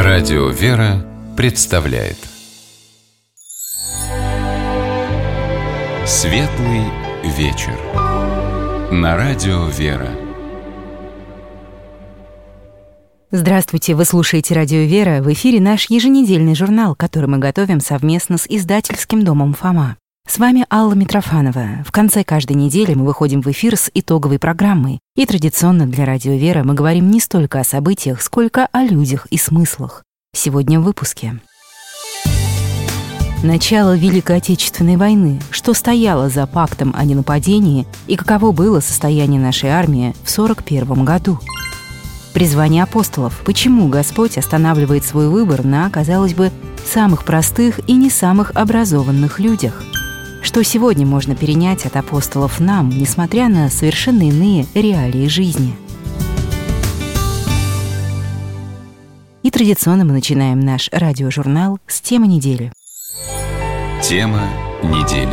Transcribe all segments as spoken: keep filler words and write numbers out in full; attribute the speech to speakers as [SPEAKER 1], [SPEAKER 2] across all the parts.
[SPEAKER 1] Радио «Вера» представляет Светлый вечер на Радио «Вера».
[SPEAKER 2] Здравствуйте, вы слушаете Радио «Вера». В эфире наш еженедельный журнал, который мы готовим совместно с издательским домом «Фома». С вами Алла Митрофанова. В конце каждой недели мы выходим в эфир с итоговой программой. И традиционно для Радио «Вера» мы говорим не столько о событиях, сколько о людях и смыслах. Сегодня в выпуске. Начало Великой Отечественной войны. Что стояло за пактом о ненападении и каково было состояние нашей армии в сорок первом году. Призвание апостолов. Почему Господь останавливает свой выбор на, казалось бы, самых простых и не самых образованных людях? Что сегодня можно перенять от апостолов нам, несмотря на совершенно иные реалии жизни? И традиционно мы начинаем наш радиожурнал с темы недели.
[SPEAKER 1] Тема недели.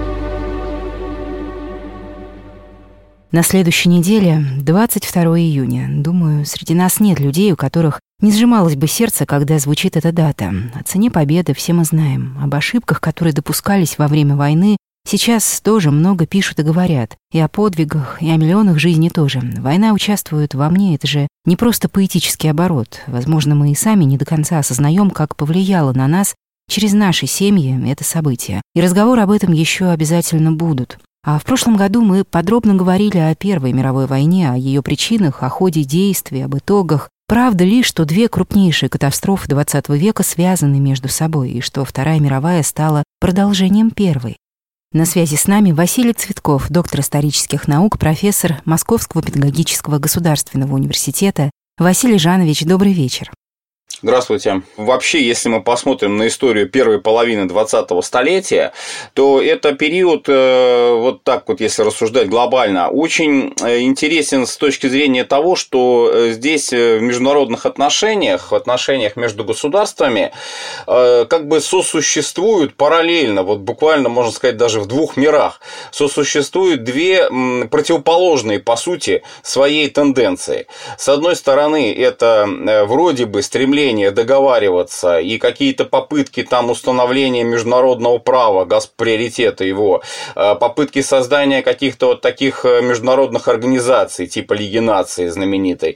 [SPEAKER 2] На следующей неделе, двадцать второго июня, думаю, среди нас нет людей, у которых не сжималось бы сердце, когда звучит эта дата. О цене победы все мы знаем. Об ошибках, которые допускались во время войны, сейчас тоже много пишут и говорят. И о подвигах, и о миллионах жизней тоже. Война участвует во мне, это же не просто поэтический оборот. Возможно, мы и сами не до конца осознаем, как повлияло на нас через наши семьи это событие. И разговоры об этом еще обязательно будут. А в прошлом году мы подробно говорили о Первой мировой войне, о ее причинах, о ходе действий, об итогах. Правда ли, что две крупнейшие катастрофы двадцатого века связаны между собой, и что Вторая мировая стала продолжением Первой? На связи с нами Василий Цветков, доктор исторических наук, профессор Московского педагогического государственного университета. Василий Жанович, добрый вечер.
[SPEAKER 3] Здравствуйте. Вообще, если мы посмотрим на историю первой половины двадцатого столетия, то это период, вот так вот, если рассуждать глобально, очень интересен с точки зрения того, что здесь в международных отношениях, в отношениях между государствами, как бы сосуществуют параллельно, вот буквально, можно сказать, даже в двух мирах, сосуществуют две противоположные, по сути, своей тенденции. С одной стороны, это вроде бы стремление договариваться и какие-то попытки там установления международного права, приоритета его, попытки создания каких-то вот таких международных организаций, типа Лиги наций знаменитой,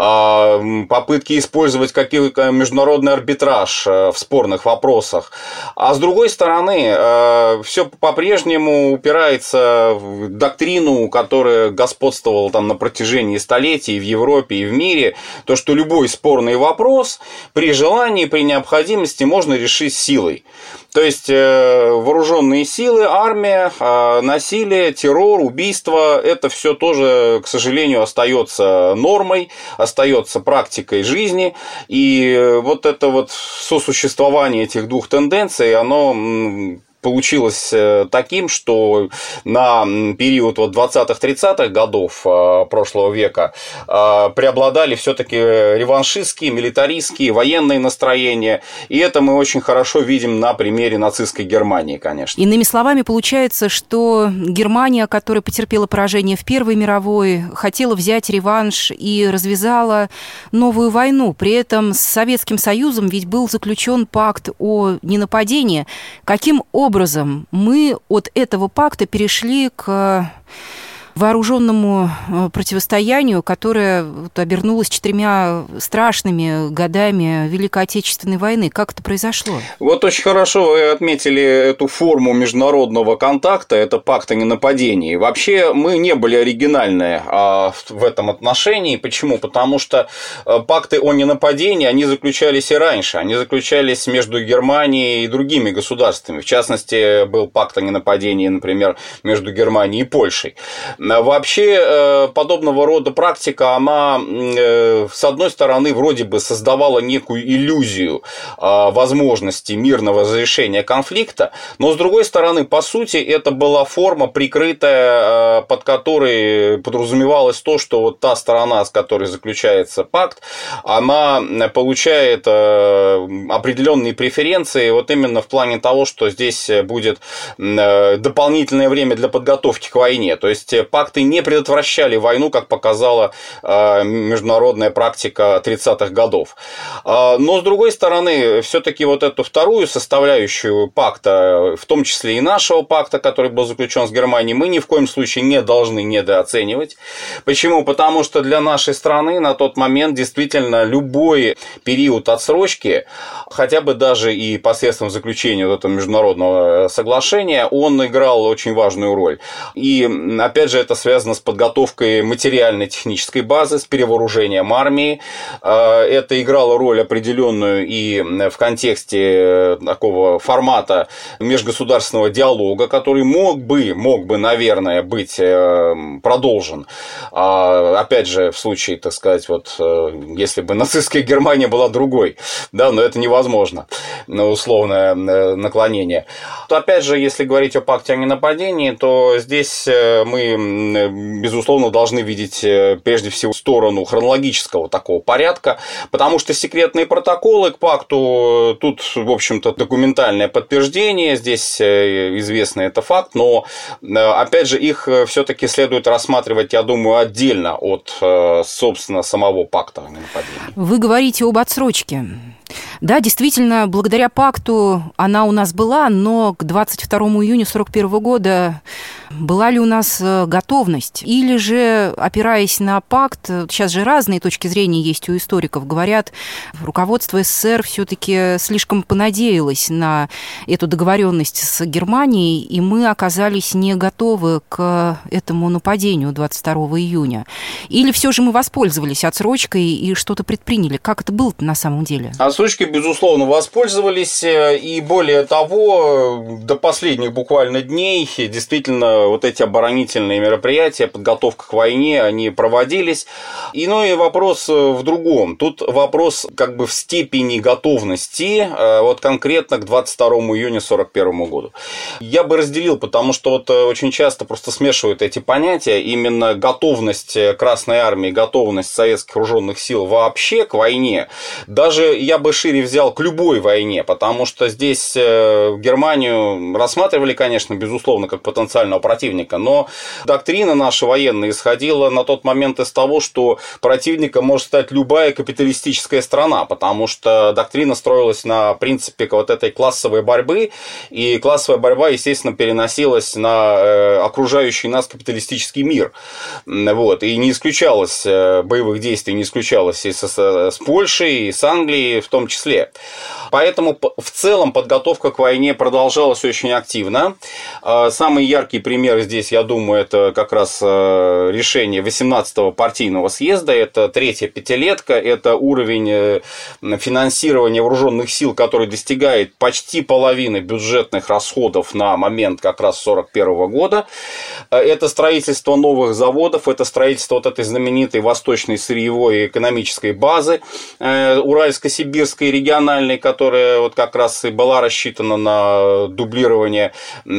[SPEAKER 3] попытки использовать какой-то международный арбитраж в спорных вопросах. А с другой стороны, все по-прежнему упирается в доктрину, которая господствовала там на протяжении столетий в Европе и в мире, то, что любой спорный вопрос при желании, при необходимости можно решить силой. То есть вооруженные силы, армия, насилие, террор, убийство – это все тоже, к сожалению, остается нормой, остается практикой жизни. И вот это вот сосуществование этих двух тенденций, оно получилось таким, что на период вот двадцатых-тридцатых годов прошлого века преобладали все-таки реваншистские, милитаристские, военные настроения. И это мы очень хорошо видим на примере нацистской Германии, конечно.
[SPEAKER 2] Иными словами, получается, что Германия, которая потерпела поражение в Первой мировой, хотела взять реванш и развязала новую войну. При этом с Советским Союзом ведь был заключен пакт о ненападении. Каким образом образом мы от этого пакта перешли к вооруженному противостоянию, которое обернулось четырьмя страшными годами Великой Отечественной войны. Как это произошло?
[SPEAKER 3] Вот очень хорошо вы отметили эту форму международного контакта, это пакт о ненападении. Вообще мы не были оригинальны в этом отношении. Почему? Потому что пакты о ненападении, они заключались и раньше. Они заключались между Германией и другими государствами. В частности, был пакт о ненападении, например, между Германией и Польшей. Вообще, подобного рода практика, она, с одной стороны, вроде бы создавала некую иллюзию возможности мирного разрешения конфликта, но, с другой стороны, по сути, это была форма, прикрытая, под которой подразумевалось то, что вот та сторона, с которой заключается пакт, она получает определенные преференции вот именно в плане того, что здесь будет дополнительное время для подготовки к войне. То есть пакты не предотвращали войну, как показала международная практика тридцатых годов. Но, с другой стороны, все-таки вот эту вторую составляющую пакта, в том числе и нашего пакта, который был заключен с Германией, мы ни в коем случае не должны недооценивать. Почему? Потому что для нашей страны на тот момент действительно любой период отсрочки, хотя бы даже и посредством заключения вот этого международного соглашения, он играл очень важную роль. И, опять же, это связано с подготовкой материально-технической базы, с перевооружением армии. Это играло роль определенную и в контексте такого формата межгосударственного диалога, который мог бы, мог бы, наверное, быть продолжен. Опять же, в случае, так сказать, вот, если бы нацистская Германия была другой, да, но это невозможно, условное наклонение. То, опять же, если говорить о пакте о ненападении, то здесь мы, безусловно, должны видеть прежде всего сторону хронологического такого порядка, потому что секретные протоколы к пакту, тут, в общем-то, документальное подтверждение, здесь известный это факт, но, опять же, их все-таки следует рассматривать, я думаю, отдельно от, собственно, самого пакта о ненападении.
[SPEAKER 2] Вы говорите об отсрочке. Да, действительно, благодаря пакту она у нас была, но к двадцать второму июня сорок первого года была ли у нас готовность? Или же, опираясь на пакт, сейчас же разные точки зрения есть у историков, говорят, руководство СССР все-таки слишком понадеялось на эту договоренность с Германией, и мы оказались не готовы к этому нападению двадцать второго июня. Или все же мы воспользовались отсрочкой и что-то предприняли? Как это было на самом деле?
[SPEAKER 3] Отсрочкой, безусловно, воспользовались, и более того, до последних буквально дней действительно вот эти оборонительные мероприятия, подготовка к войне, они проводились. Иной вопрос в другом. Тут вопрос как бы в степени готовности, вот конкретно к двадцать второму июня сорок первому году. Я бы разделил, потому что вот очень часто просто смешивают эти понятия. Именно готовность Красной Армии, готовность советских вооруженных сил вообще к войне, даже я бы шире взял к любой войне, потому что здесь Германию рассматривали, конечно, безусловно, как потенциального противника, но доктрина наша военная исходила на тот момент из того, что противником может стать любая капиталистическая страна, потому что доктрина строилась на принципе вот этой классовой борьбы, и классовая борьба, естественно, переносилась на окружающий нас капиталистический мир. Вот. И не исключалось боевых действий, не исключалось и с, с Польшей, и с Англией в том числе. Поэтому в целом подготовка к войне продолжалась очень активно. Самый яркий пример здесь, я думаю, это как раз решение восемнадцатого партийного съезда, это третья пятилетка, это уровень финансирования вооруженных сил, который достигает почти половины бюджетных расходов на момент как раз сорок первого года. Это строительство новых заводов, это строительство вот этой знаменитой восточной сырьевой и экономической базы Уральско-Сибирской региональной, которая вот как раз и была рассчитана на дублирование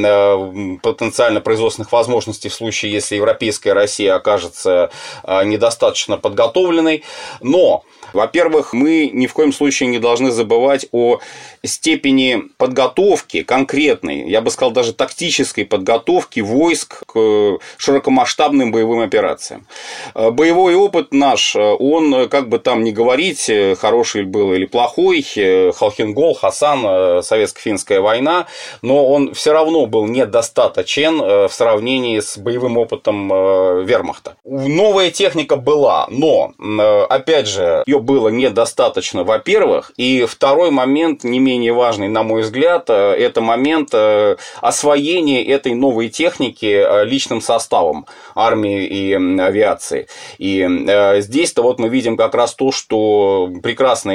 [SPEAKER 3] потенциально производственных возможностей в случае, если европейская Россия окажется недостаточно подготовленной. Но, во-первых, мы ни в коем случае не должны забывать о степени подготовки конкретной, я бы сказал, даже тактической подготовки войск к широкомасштабным боевым операциям. Боевой опыт наш, он, как бы там ни говорить, хороший был или плохой, Халхин-Гол, Хасан, советско-финская война, но он все равно был недостаточен в сравнении с боевым опытом вермахта. Новая техника была, но, опять же, ее было недостаточно, во-первых, и второй момент, не менее важный, на мой взгляд, это момент освоения этой новой техники личным составом армии и авиации. И здесь-то вот мы видим как раз то, что прекрасные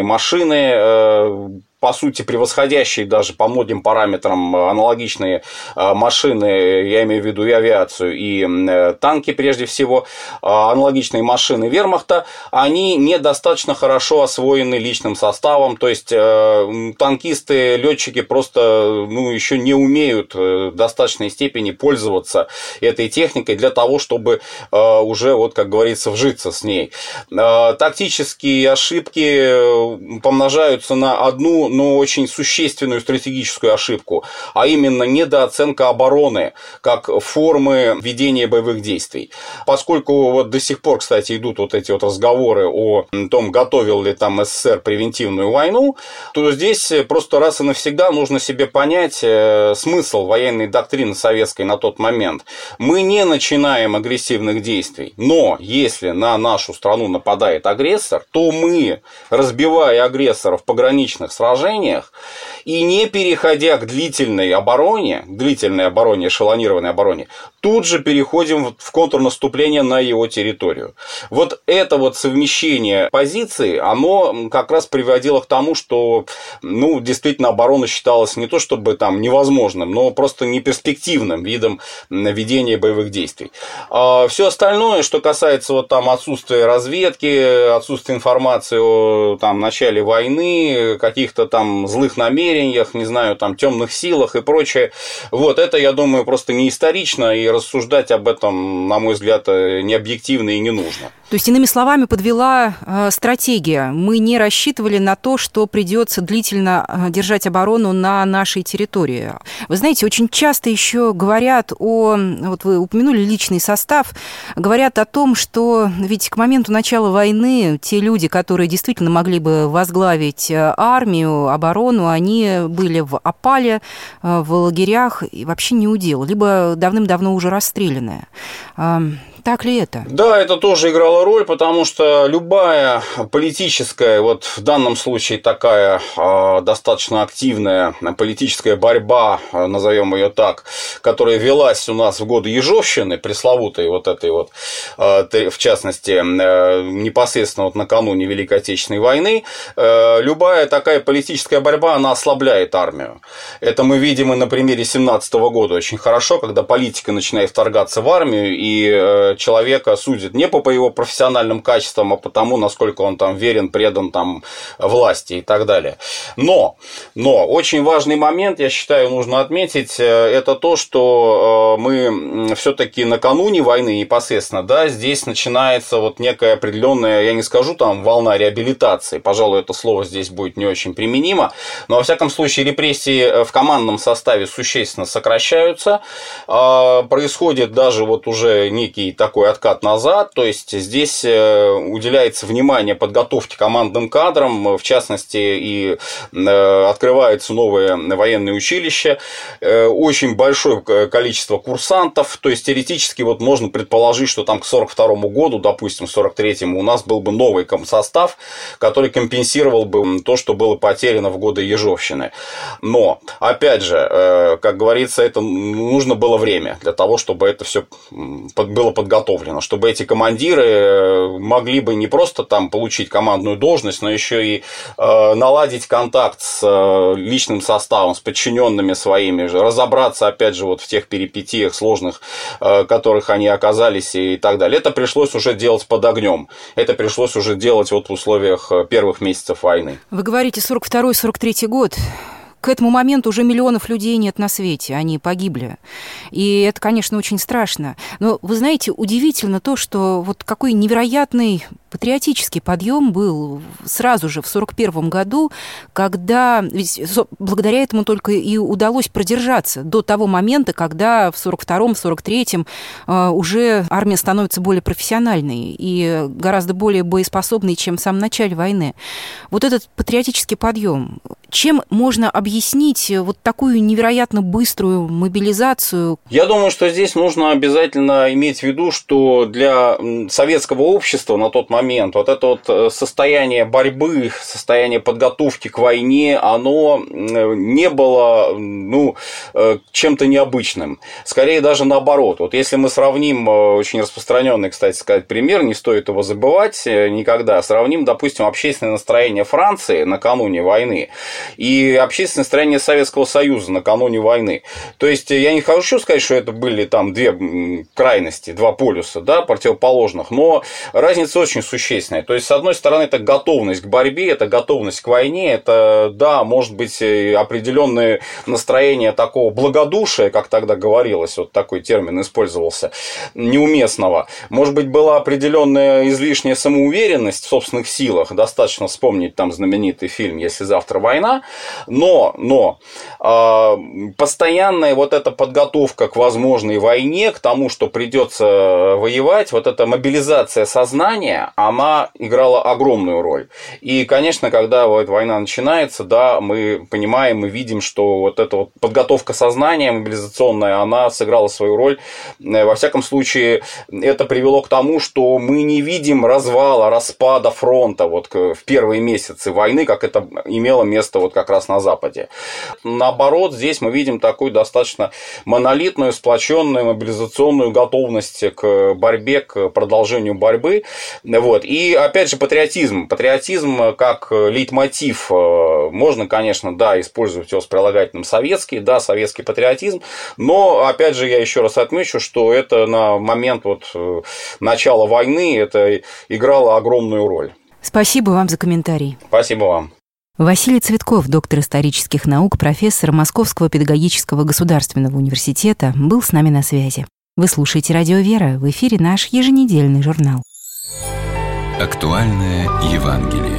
[SPEAKER 3] машины, по сути, превосходящие даже по многим параметрам аналогичные машины, я имею в виду и авиацию, и танки, прежде всего, аналогичные машины вермахта, они недостаточно хорошо освоены личным составом, то есть танкисты, летчики просто ну, еще не умеют в достаточной степени пользоваться этой техникой для того, чтобы уже, вот, как говорится, вжиться с ней. Тактические ошибки помножаются на одну ну, очень существенную стратегическую ошибку, а именно недооценка обороны как формы ведения боевых действий. Поскольку вот до сих пор, кстати, идут вот эти вот разговоры о том, готовил ли там СССР превентивную войну, то здесь просто раз и навсегда нужно себе понять смысл военной доктрины советской на тот момент. Мы не начинаем агрессивных действий, но если на нашу страну нападает агрессор, то мы, разбивая агрессора в пограничных сражениях и не переходя к длительной обороне, длительной обороне, эшелонированной обороне, тут же переходим в контрнаступление на его территорию. Вот это вот совмещение позиций, оно как раз приводило к тому, что, ну, действительно, оборона считалась не то чтобы там невозможным, но просто неперспективным видом ведения боевых действий. А все остальное, что касается вот там отсутствия разведки, отсутствия информации о там начале войны, каких-то там злых намерениях, не знаю, там темных силах и прочее, вот это, я думаю, просто не исторично, и рассуждать об этом, на мой взгляд, не объективно и не нужно.
[SPEAKER 2] То есть, иными словами, подвела э, стратегия. Мы не рассчитывали на то, что придется длительно э, держать оборону на нашей территории. Вы знаете, очень часто еще говорят о... Вот вы упомянули личный состав. Говорят о том, что ведь к моменту начала войны те люди, которые действительно могли бы возглавить армию, оборону, они были в опале, э, в лагерях и вообще не у дела, либо давным-давно уже расстрелянные. Э, Так ли это?
[SPEAKER 3] Да, это тоже играло роль, потому что любая политическая, вот в данном случае такая э, достаточно активная политическая борьба, э, назовем ее так, которая велась у нас в годы Ежовщины, пресловутой вот этой вот, э, в частности, э, непосредственно вот накануне Великой Отечественной войны, э, любая такая политическая борьба, она ослабляет армию. Это мы видим и на примере семнадцатого года очень хорошо, когда политика начинает вторгаться в армию, и э, человека судят не по его профессиональным качествам, а по тому, насколько он там верен, предан там власти и так далее. Но, но очень важный момент, я считаю, нужно отметить, это то, что мы все-таки накануне войны непосредственно, да, здесь начинается вот некая определенная, я не скажу там волна реабилитации, пожалуй, это слово здесь будет не очень применимо, но во всяком случае репрессии в командном составе существенно сокращаются, происходит даже вот уже некий такой откат назад, то есть здесь уделяется внимание подготовке командным кадрам, в частности, и открываются новые военные училища, очень большое количество курсантов, то есть теоретически вот можно предположить, что там к сорок второму году, допустим, сорок третьему у нас был бы новый комсостав, который компенсировал бы то, что было потеряно в годы Ежовщины. Но, опять же, как говорится, это нужно было время для того, чтобы это все было подготовлено. Чтобы эти командиры могли бы не просто там получить командную должность, но еще и э, наладить контакт с э, личным составом, с подчиненными своими, разобраться, опять же, вот в тех перипетиях сложных, э, которых они оказались и так далее. Это пришлось уже делать под огнем. Это пришлось уже делать вот в условиях первых месяцев войны.
[SPEAKER 2] Вы говорите сорок второй сорок третий год. К этому моменту уже миллионов людей нет на свете, они погибли. И это, конечно, очень страшно. Но, вы знаете, удивительно то, что вот какой невероятный патриотический подъем был сразу же в сорок первом году, когда, ведь благодаря этому только и удалось продержаться до того момента, когда в сорок втором сорок третьем уже армия становится более профессиональной и гораздо более боеспособной, чем в самом начале войны. Вот этот патриотический подъем, чем можно объяснить вот такую невероятно быструю мобилизацию?
[SPEAKER 3] Я думаю, что здесь нужно обязательно иметь в виду, что для советского общества на тот момент вот это вот состояние борьбы, состояние подготовки к войне, оно не было, ну, чем-то необычным. Скорее даже наоборот. Вот если мы сравним, очень распространенный, кстати сказать, пример, не стоит его забывать никогда, сравним, допустим, общественное настроение Франции накануне войны и общественное настроение Советского Союза накануне войны. То есть я не хочу сказать, что это были там две крайности, два полюса, да, противоположных, но разница очень существенная. То есть, с одной стороны, это готовность к борьбе, это готовность к войне, это, да, может быть, определенное настроение такого благодушия, как тогда говорилось, вот такой термин использовался, неуместного. Может быть, была определенная излишняя самоуверенность в собственных силах. Достаточно вспомнить там знаменитый фильм «Если завтра война», война, но, но э, постоянная вот эта подготовка к возможной войне, к тому, что придется воевать, вот эта мобилизация сознания, она играла огромную роль. И, конечно, когда вот война начинается, да, мы понимаем, мы видим, что вот эта вот подготовка сознания мобилизационная, она сыграла свою роль. Во всяком случае, это привело к тому, что мы не видим развала, распада фронта вот в первые месяцы войны, как это имело место вот как раз на Западе. Наоборот, здесь мы видим такую достаточно монолитную, сплоченную мобилизационную готовность к борьбе, к продолжению борьбы. Вот. И опять же патриотизм. Патриотизм как лейтмотив можно, конечно, да, использовать его с прилагательным советский, да, советский патриотизм, но опять же я еще раз отмечу, что это на момент вот начала войны это играло огромную роль.
[SPEAKER 2] Спасибо вам за комментарий.
[SPEAKER 3] Спасибо вам.
[SPEAKER 2] Василий Цветков, доктор исторических наук, профессор Московского педагогического государственного университета, был с нами на связи. Вы слушаете «Радио Вера», в эфире наш еженедельный журнал.
[SPEAKER 1] Актуальное Евангелие.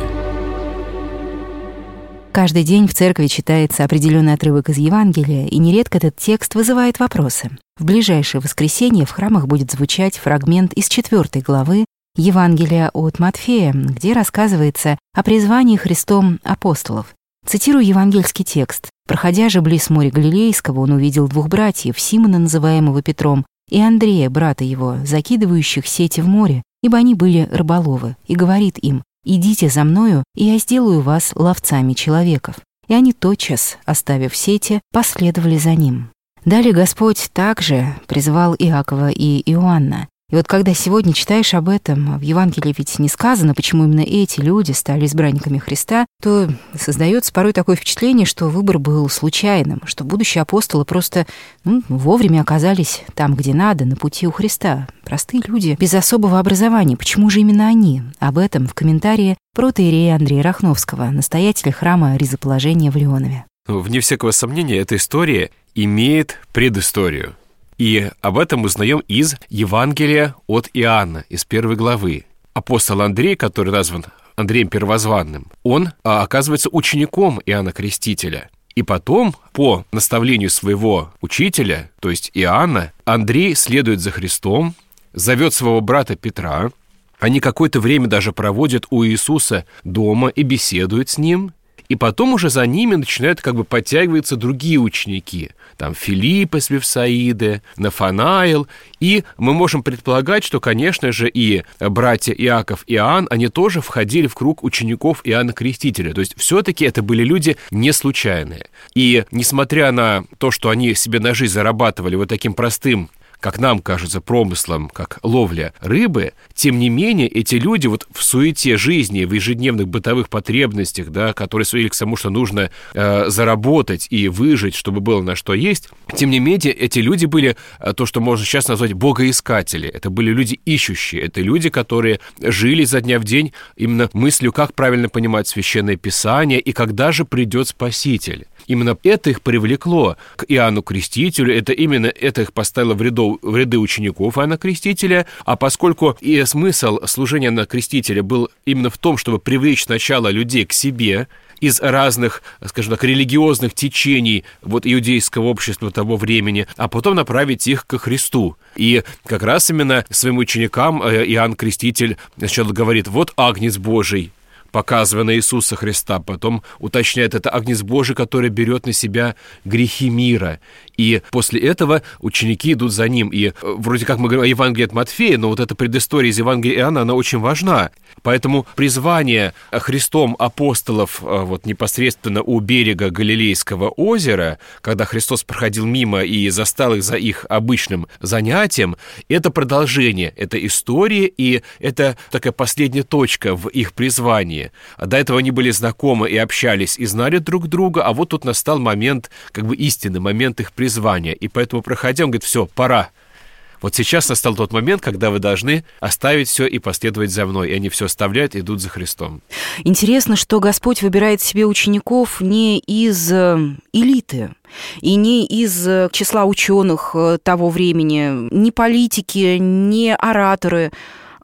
[SPEAKER 2] Каждый день в церкви читается определенный отрывок из Евангелия, и нередко этот текст вызывает вопросы. В ближайшее воскресенье в храмах будет звучать фрагмент из четвёртой главы Евангелия от Матфея, где рассказывается о призвании Христом апостолов. Цитирую евангельский текст. «Проходя же близ моря Галилейского, он увидел двух братьев, Симона, называемого Петром, и Андрея, брата его, закидывающих сети в море, ибо они были рыболовы, и говорит им: идите за мною, и я сделаю вас ловцами человеков. И они тотчас, оставив сети, последовали за ним». Далее Господь также призвал Иакова и Иоанна. И вот когда сегодня читаешь об этом, в Евангелии ведь не сказано, почему именно эти люди стали избранниками Христа, то создается порой такое впечатление, что выбор был случайным, что будущие апостолы просто ну, вовремя оказались там, где надо, на пути у Христа. Простые люди без особого образования. Почему же именно они? Об этом в комментарии протоиерея Андрея Рахновского, настоятеля храма Ризоположения в Леонове.
[SPEAKER 4] Вне всякого сомнения, эта история имеет предысторию. И об этом узнаем из Евангелия от Иоанна, из первой главы. Апостол Андрей, который назван Андреем Первозванным, он оказывается учеником Иоанна Крестителя. И потом, по наставлению своего учителя, то есть Иоанна, Андрей следует за Христом, зовет своего брата Петра. Они какое-то время даже проводят у Иисуса дома и беседуют с ним. И потом уже за ними начинают как бы подтягиваться другие ученики. Там Филипп из Вифсаиды, Нафанаил. И мы можем предполагать, что, конечно же, и братья Иаков и Иоанн, они тоже входили в круг учеников Иоанна Крестителя. То есть все-таки это были люди не случайные. И несмотря на то, что они себе на жизнь зарабатывали вот таким простым, как нам кажется, промыслом, как ловля рыбы, тем не менее эти люди вот в суете жизни, в ежедневных бытовых потребностях, да, которые сводили к тому, что нужно э, заработать и выжить, чтобы было на что есть, тем не менее эти люди были э, то, что можно сейчас назвать богоискатели. Это были люди ищущие, это люди, которые жили изо дня в день именно мыслью, как правильно понимать Священное Писание и когда же придет Спаситель. Именно это их привлекло к Иоанну Крестителю, это именно это их поставило в, ряду, в ряды учеников Иоанна Крестителя, а поскольку и смысл служения Иоанна Крестителя был именно в том, чтобы привлечь сначала людей к себе из разных, скажем так, религиозных течений вот иудейского общества того времени, а потом направить их ко Христу. И как раз именно своим ученикам Иоанн Креститель сначала говорит: вот Агнец Божий, показывая на Иисуса Христа, потом уточняет, это Агнец Божий, который берет на себя грехи мира. И после этого ученики идут за ним. И вроде как мы говорим о Евангелии от Матфея, но вот эта предыстория из Евангелия Иоанна, она очень важна. Поэтому призвание Христом апостолов вот непосредственно у берега Галилейского озера, когда Христос проходил мимо и застал их за их обычным занятием, это продолжение, это история, и это такая последняя точка в их призвании. До этого они были знакомы и общались, и знали друг друга, а вот тут настал момент, как бы истины, момент их призвания. И поэтому, проходя, он говорит: все, пора. Вот сейчас настал тот момент, когда вы должны оставить все и последовать за мной. И они все оставляют и идут за Христом.
[SPEAKER 2] Интересно, что Господь выбирает себе учеников не из элиты и не из числа ученых того времени, не политики, не ораторы,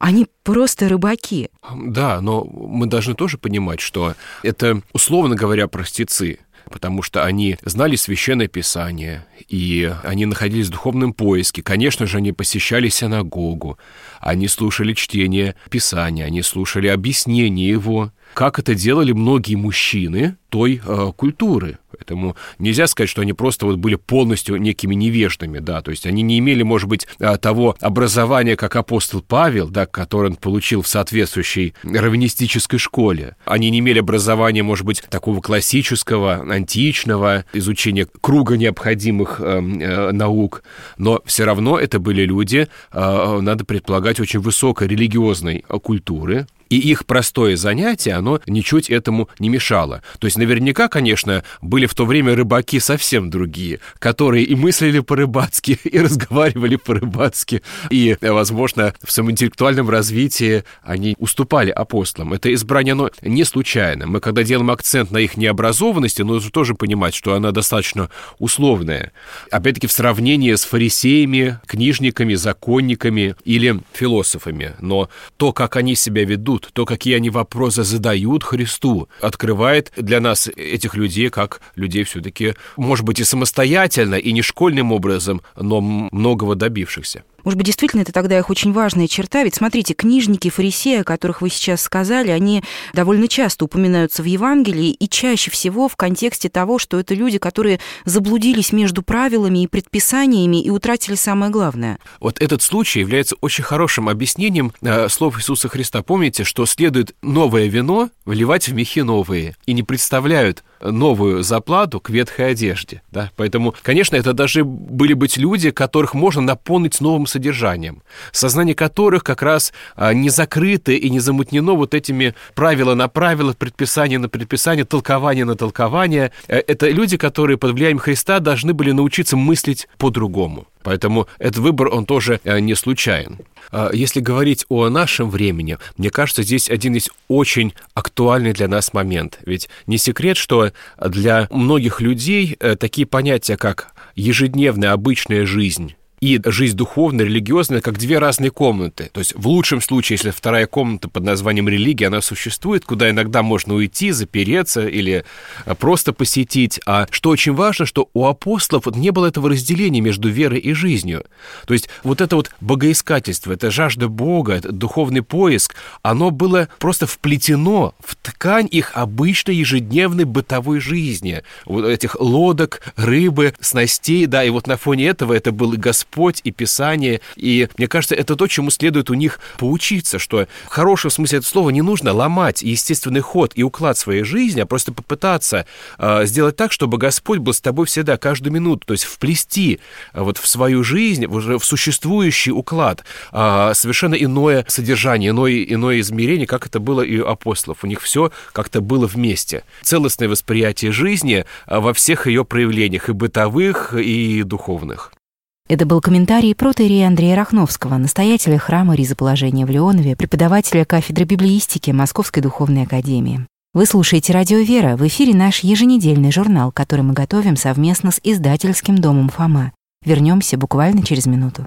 [SPEAKER 2] Они просто рыбаки.
[SPEAKER 4] Да, но мы должны тоже понимать, что это, условно говоря, простецы, потому что они знали Священное Писание, и они находились в духовном поиске. Конечно же, они посещали синагогу, они слушали чтение Писания, они слушали объяснение его, как это делали многие мужчины той э, культуры. Поэтому нельзя сказать, что они просто вот были полностью некими невеждами, да, то есть они не имели, может быть, того образования, как апостол Павел, да, которое он получил в соответствующей раввинистической школе. Они не имели образования, может быть, такого классического, античного, изучения круга необходимых э, э, наук, но все равно это были люди, э, надо предполагать, очень высокой религиозной культуры. И их простое занятие, оно ничуть этому не мешало. То есть наверняка, конечно, были в то время рыбаки совсем другие, которые и мыслили по-рыбацки, и разговаривали по-рыбацки, и, возможно, в своем интеллектуальном развитии они уступали апостолам. Это избрание, оно не случайно. Мы, когда делаем акцент на их необразованности, нужно тоже понимать, что она достаточно условная. Опять-таки, в сравнении с фарисеями, книжниками, законниками или философами. Но то, как они себя ведут, то, какие они вопросы задают Христу, открывает для нас этих людей как людей все-таки, может быть, и самостоятельно, и не школьным образом, но многого добившихся.
[SPEAKER 2] Может быть, действительно, это тогда их очень важная черта. Ведь, смотрите, книжники, фарисеи, о которых вы сейчас сказали, они довольно часто упоминаются в Евангелии, и чаще всего в контексте того, что это люди, которые заблудились между правилами и предписаниями и утратили самое главное.
[SPEAKER 4] Вот этот случай является очень хорошим объяснением э, слов Иисуса Христа. Помните, что следует новое вино вливать в мехи новые, и не представляют новую заплату к ветхой одежде. Да? Поэтому, конечно, это должны были быть люди, которых можно наполнить новым содержанием, сознание которых как раз не закрыто и не замутнено вот этими правила на правила, предписания на предписания, толкования на толкования. Это люди, которые под влиянием Христа должны были научиться мыслить по-другому. Поэтому этот выбор, он тоже не случайен. Если говорить о нашем времени, мне кажется, здесь один есть очень актуальный для нас момент. Ведь не секрет, что для многих людей такие понятия, как ежедневная обычная жизнь и жизнь духовная, религиозная, как две разные комнаты. То есть в лучшем случае, если вторая комната под названием религия, она существует, куда иногда можно уйти, запереться или просто посетить. А что очень важно, что у апостолов не было этого разделения между верой и жизнью. То есть вот это вот богоискательство, это жажда Бога, это духовный поиск, оно было просто вплетено в ткань их обычной ежедневной бытовой жизни. Вот этих лодок, рыбы, снастей, да, и вот на фоне этого это был и Господь, Господь и Писание, и мне кажется, это то, чему следует у них поучиться, что в хорошем смысле этого слова не нужно ломать естественный ход и уклад своей жизни, а просто попытаться э, сделать так, чтобы Господь был с тобой всегда, каждую минуту, то есть вплести э, вот в свою жизнь, в, в существующий уклад э, совершенно иное содержание, иное, иное измерение, как это было и у апостолов. У них все как-то было вместе. Целостное восприятие жизни э, во всех ее проявлениях, и бытовых, и духовных.
[SPEAKER 2] Это был комментарий протоиерея Андрея Рахновского, настоятеля храма Ризоположения в Леонове, преподавателя кафедры библеистики Московской духовной академии. Вы слушаете «Радио Вера», в эфире наш еженедельный журнал, который мы готовим совместно с издательским домом «Фома». Вернемся буквально через минуту.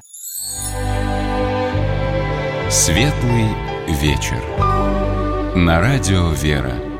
[SPEAKER 1] Светлый вечер. На радио «Вера».